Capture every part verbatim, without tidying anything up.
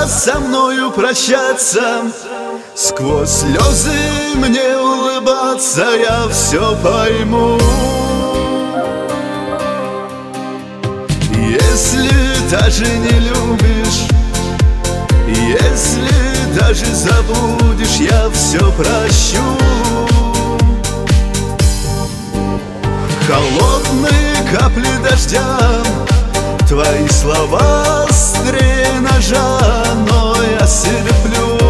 раз со мною прощаться, сквозь слезы мне улыбаться, я все пойму. Если даже не любишь, если даже забудешь, я все прощу. Холодные капли дождя, твои слова острее ножа, но я терплю.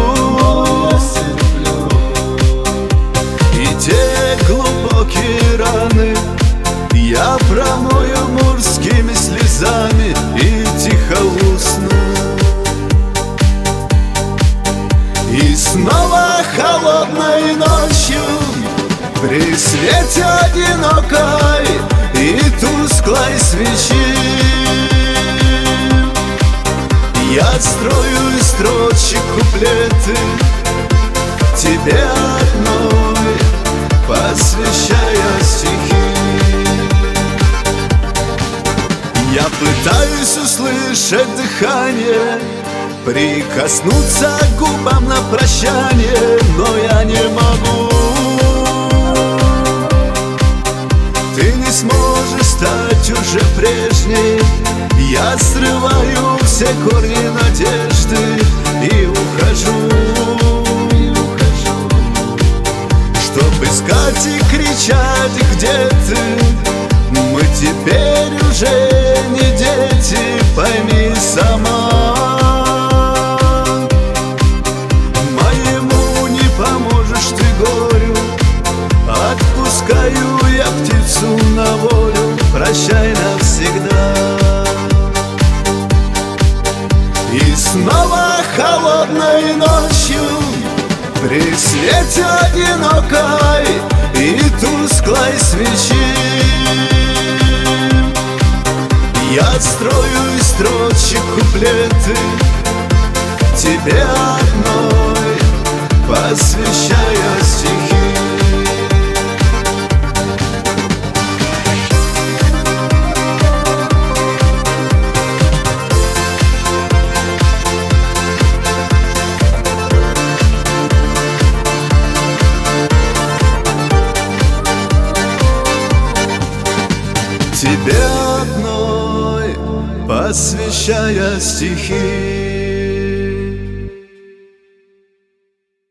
И те глубокие раны я промою морскими слезами и тихо усну. И снова холодной ночью при свете одинокой и тусклой свечи я строю из строчек куплеты, тебе одной посвящая стихи. Я пытаюсь услышать дыхание, прикоснуться к губам на прощание, но я не могу. Ты не сможешь стать уже прежней. Я срываю все корни надежды и ухожу, и ухожу, чтоб искать и кричать, где ты. Мы теперь уже не дети, пойми сама. Моему не поможешь ты горю, отпускаю я птицу на волю, прощай навсегда. И снова холодной ночью при свете одинокой и тусклой свечи я строю из строчек куплеты, тебе одной посвящая стихи. Тебе одной посвящая стихи.